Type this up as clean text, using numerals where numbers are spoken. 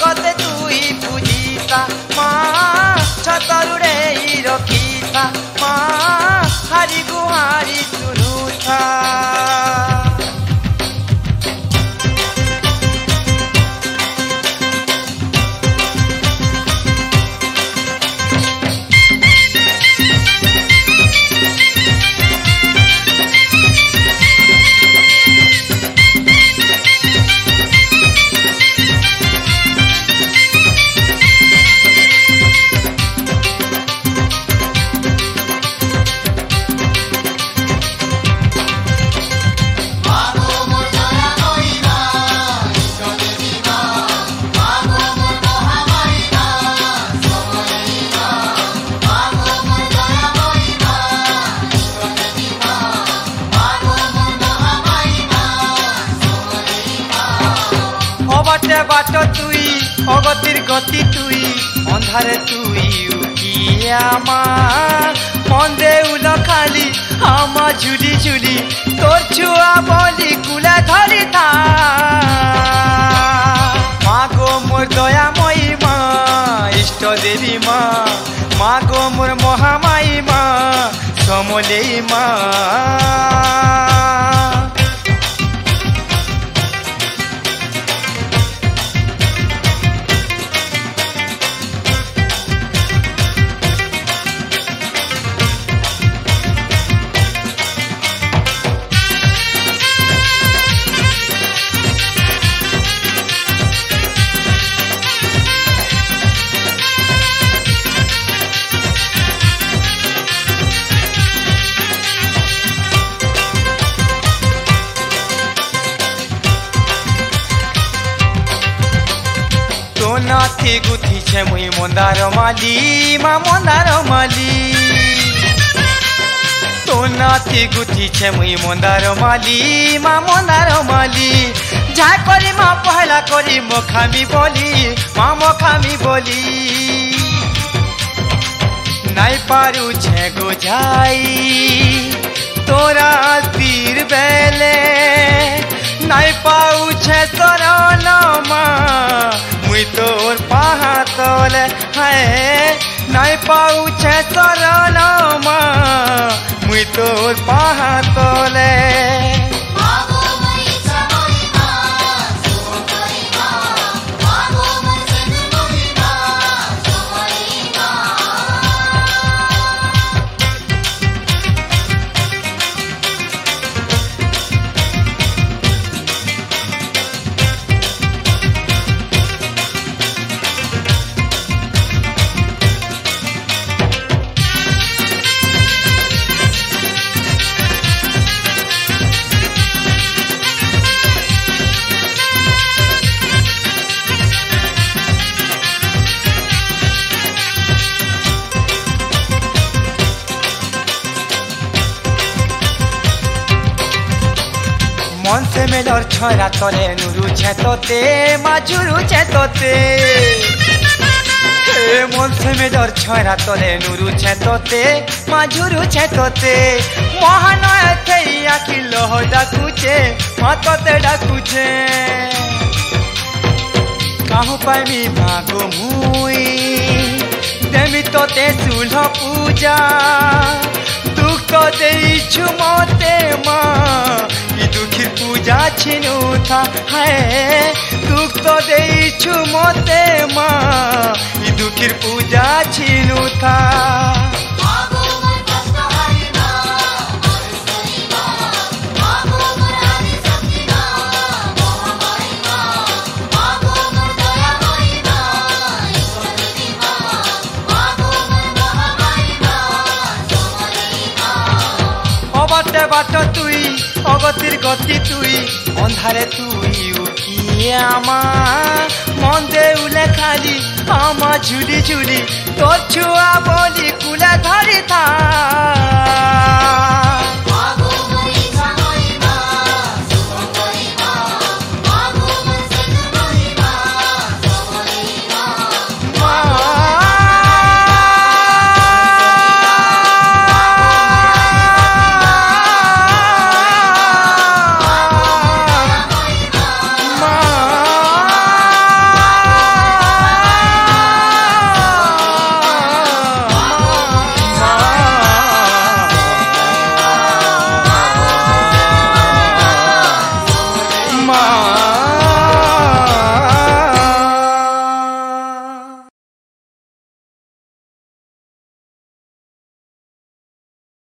জগতে তুই পূজিতা মা ছতরুড়ে রখিতা মা হারি গুহারি শুনুথা बाट तुई अगतिर गति तुई अंधारे तुई उकिया मन देउल खाली आमा झुली झुली तोर छुआ बोली कुला धरी था माँ गो मोर दयामयी माँ इष्ट देवी माँ गो मोर महामाई माँ समलेई माँ नाथी गुथी छे मुई मंदार माली माँ मंदार माली तो नाथी गुथी छे मुई मंदार माली माँ मंदार माली जा करी माँ पहला करी मोखामी बोली माँ मोखामी बोली नाई पारू छे गोझाई तोरा तीर बेले नाई पाऊ छे शरण माँ मुई तोर पाहातल है नाई पाऊ छे शरण माँ मुई तोर पाहातल मन से मेलर छोरा तले नुरु छे तोते माजुरु छे तोते मन से मेलर छोरा तले नुरु छे तोते माजुरु छे तोते महानय थे आखि लोह डाकुचे मा तोते डाकुचे काहु पाइमी भागो मुई देमी तोते सुलह पूजा दुख तो देइछु मते माँ दुखी पूजा छिनु था है दुख तो देइछु मते माँ दुखी पूजा छिनु था बाटे बाट तुई अगतिर गति तुई अंधारे तुई उकिया मन देउले खाली आमा झुली झुली तोर छुआ बोली कुला धरी था।